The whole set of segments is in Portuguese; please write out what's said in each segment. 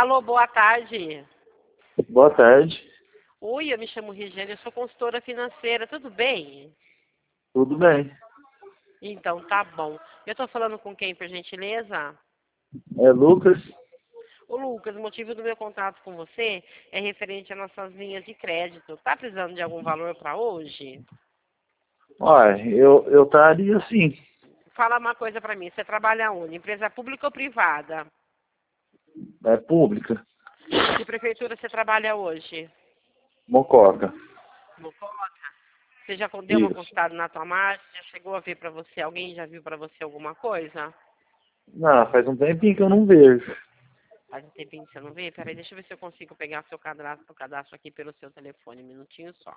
Alô, boa tarde. Boa tarde, Oi, eu me chamo Regiane, eu sou consultora financeira, tudo bem? tudo bem? Então, tá bom. Eu tô falando com quem, por gentileza? É Lucas? Ô, Lucas, o motivo do meu contato com você é referente às nossas linhas de crédito. Tá precisando de algum valor para hoje? Olha, eu estaria sim, Fala uma coisa para mim, você trabalha onde? Empresa pública ou privada? é pública, Que prefeitura você trabalha hoje? Mococa. Mococa? Você já deu uma Isso. consultada na tua margem? Já chegou a ver para você? Alguém já viu para você alguma coisa? Não, faz um tempinho que eu não vejo. Faz um tempinho que você não vê? Peraí, deixa eu ver se eu consigo pegar o cadastro aqui pelo seu telefone. Um minutinho só.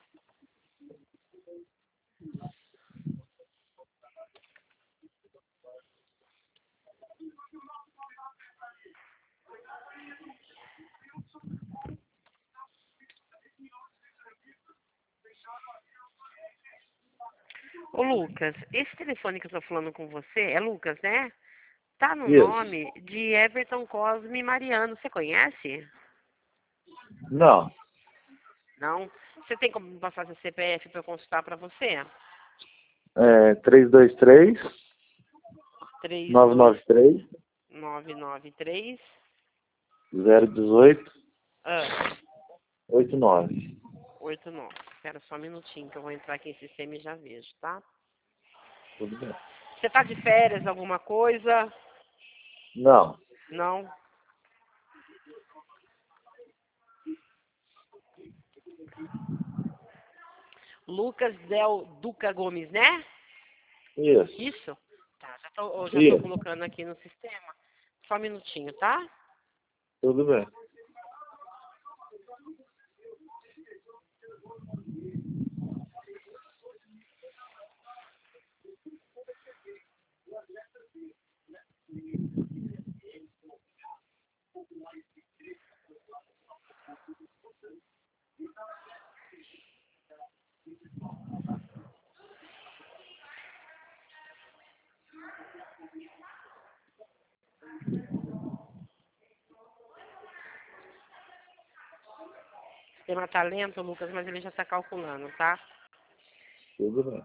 Ô, Lucas, esse telefone que eu tô falando com você, é Lucas, né? Tá no Isso. nome de Everton Cosme Mariano. Você conhece? Não, Não? Você tem como me passar seu CPF para eu consultar para você? é 323 993 32993 018 ah, 89. 89. Espera só um minutinho que eu vou entrar aqui em sistema e já vejo, tá? Tudo bem? Você tá de férias, alguma coisa? Não, Não? Lucas Del Duca Gomes, né? isso, Isso? Tá, já tô isso, colocando aqui no sistema. Só um minutinho, tá? tudo bem. O sistema tá lento, Lucas, mas ele já tá calculando, tá? Tudo bem.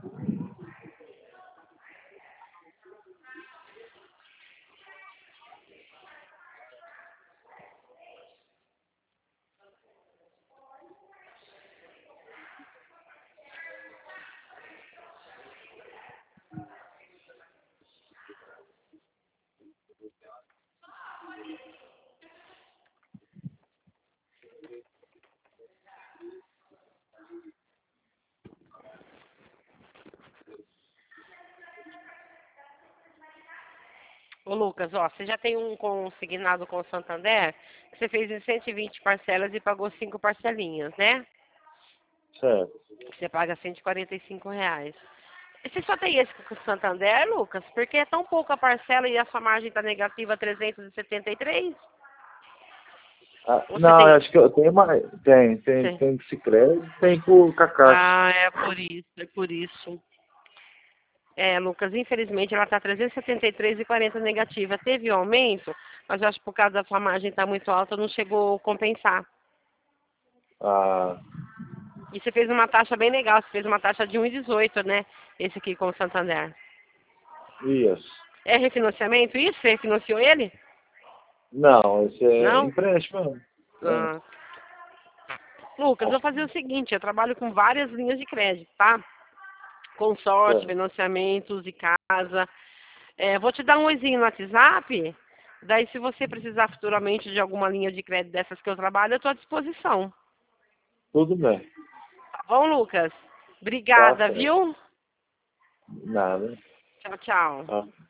Ô, Lucas, ó, você já tem um consignado com o Santander que você fez em 120 parcelas e pagou 5 parcelinhas, né? Certo. Você paga R$ 145. Você só tem esse com o Santander, Lucas? Porque é tão pouca parcela e a sua margem tá negativa 373? Ou você Não, eu tem... acho que eu tenho mais. Você... Tem bicicleta, tem com a Caixa. Ah, é por isso, é por isso. É, Lucas, infelizmente ela está 373,40 negativa. Teve um aumento, mas eu acho que por causa da sua margem estar muito alta, não chegou a compensar. Ah, E você fez uma taxa bem legal, você fez uma taxa de 1,18, né? Esse aqui com o Santander. isso. É refinanciamento isso? Você refinanciou ele? Não, esse é Não? empréstimo. É, Ah. Lucas, eu vou fazer o seguinte, eu trabalho com várias linhas de crédito, tá? Consórcio, certo. financiamentos de casa. É, vou te dar um oizinho no WhatsApp. Daí, se você precisar futuramente de alguma linha de crédito dessas que eu trabalho, eu estou à disposição. Tudo bem. Tá bom, Lucas? Tá Obrigada, certo. viu? Nada. Tchau, tchau. Tá.